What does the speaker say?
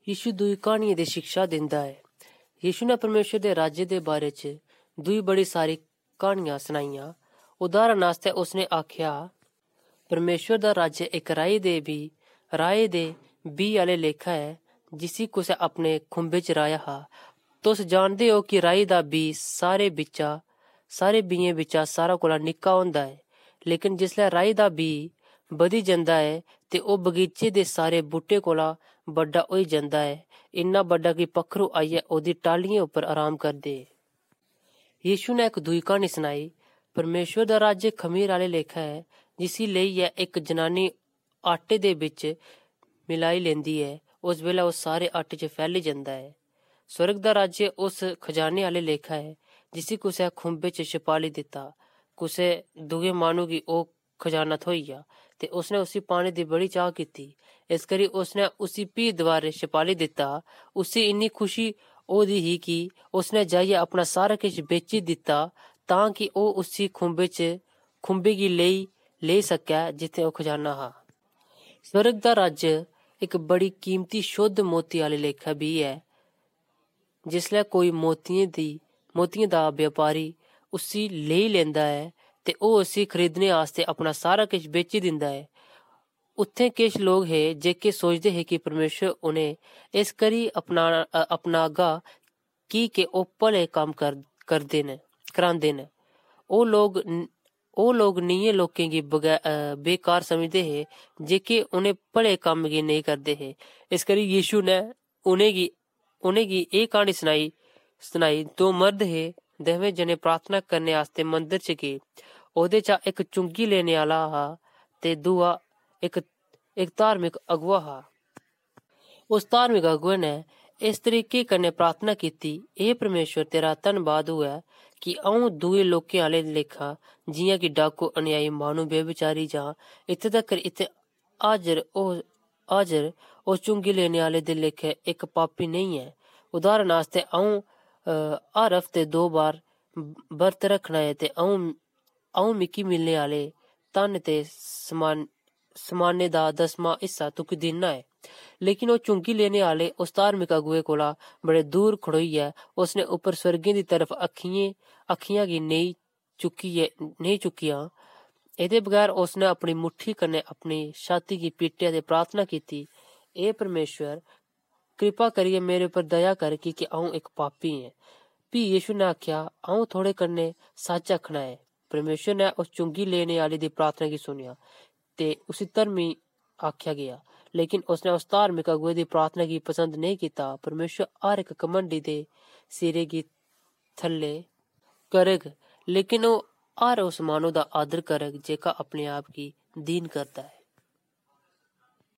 यीशु दुई कहानियां दी शिक्षा दिंदा है। यीशु ने परमेश्वर दे राज्य दे बारे च दुई बड़ी सारी कहानियां सनाइयां। उदाहरण आस्तै उसने आख्या, परमेश्वर दा राज्य एक राही दे बी आह्ले लेखा है जिसी कुसै अपने खुंबे च राया हा। तुस जानदे हो कि राही दा बी सारे बीएं बिच्चा सारा कोला निक्का होंदा है, लेकिन जिसलै राही दा बी बधी जंदा है ते ओह् बगीचे दे सारे बूह्टे कोला बड्डा होई जंदा है, इन्ना बड्डा कि पक्खरू आइयै ओह्दी टाहलियें उप्पर आराम करदे। यीशु ने इक दुई क्हानी सनाई, परमेश्वर दा राज्य खमीर आह्ले लेखा है जिसी लेइयै इक जनानी आटे दे बिच्च मिलाई लैंदी ऐ, उस बेल्लै ओह् सारे आटे च फैली जंदा है। स्वर्ग दा राज्य उस खजाने आह्ले लेखा है जिसी कुसै खुंबे च छपाली दित्ता। कुसै दुए माह्नू गी ओह् खजाना थ्होई गेआ ते उसने उसी पाने दी बड़ी चाह् कीती, इस करी उसने उसी फ्ही दबारे छपाली दित्ता। उसी इन्नी खुशी होदी ही कि उसने जाइयै अपना सारा किश बेची दित्ता तां कि ओह् उसी खुंबे गी लेई सकै जित्थै ओह् खजाना हा। स्वर्ग दा राज्य इक बड़ी कीमती शुद्ध मोती आह्ले लेखा बी ऐ। जिसलै कोई मोतियें दा व्यापारी उसी लेई लैंदा ऐ ते ओह् उसी खरीदने आस्तै अपना सारा किश बेची दिंदा ऐ। उत्थें किश लोग हे जेह्के सोचदे हे कि परमेश्वर उ'नें इस करी अपनागा की के ओह् भले कम्म करांदे न। ओह् लोग नेहियें लोकें गी बेकार समझदे हे जेह्के उ'नें भले कम्म गी नेईं करदे हे। इस करी यीशु ने उ'नेंगी एह् क्हानी सनाई। दो मर्द हे, दवें जने प्रार्थना करने आस्तै मंदर च गे। ओह्दे चा इक चुंगी लेने आह्ला हा ते दूआ इक धार्मिक अगुआ हा। उस धार्मिक अगुए ने इस तरीके कन्नै प्रार्थना कीती, हे परमेश्वर, तेरा धन्नबाद होऐ कि अ'ऊं दुए लोकें आह्ले लेखा, जि'यां कि डाकू, अन्यायी, माह्नू, व्यभिचारी जां इत्थै तक्कर इत्थै हाजर उस चुंगी लेने आह्ले दे लेखे इक पापी नेईं ऐ। उदाहरण आस्तै अ'ऊं हर हफ्ते 2 बार बर्त रखना ऐ ते अ'ऊं मिकी मिलने आह्ले धन ते समानै दा 10वां हिस्सा तुकी दिन्ना ऐ। लेकिन ओह् चुंगी लेने आह्ले उस धार्मिक अगुए कोला बड़े दूर खड़ोइयै उसने उप्पर सुर्गें दी तरफ अक्खियां गी नेईं चुकियां। एह्दे बगैर उसने अपनी मुट्ठी कन्नै अपनी छाती गी पीटेआ ते प्रार्थना कीती, हे परमेश्वर, कृपा करियै मेरे उप्पर दया कर कि अ'ऊं इक पापी ऐं। फ्ही यीशु ने आखेआ, अ'ऊं थुआढ़े कन्नै सच्च आखना ऐ, परमेश्वर ने उस चुंगी लेने आह्ले दी प्रार्थना गी सुनेआ ते उसी धर्मी आखेआ गेआ। लेकिन उसने उस धार्मिक अगुए दी प्रार्थना गी पसंद नेईं कीता। परमेश्वर हर इक घमंडी दे सिरे गी थल्ले करग, लेकिन ओह् हर उस माह्नू दा आदर करग जेह्का अपने आप गी दीन करदा ऐ।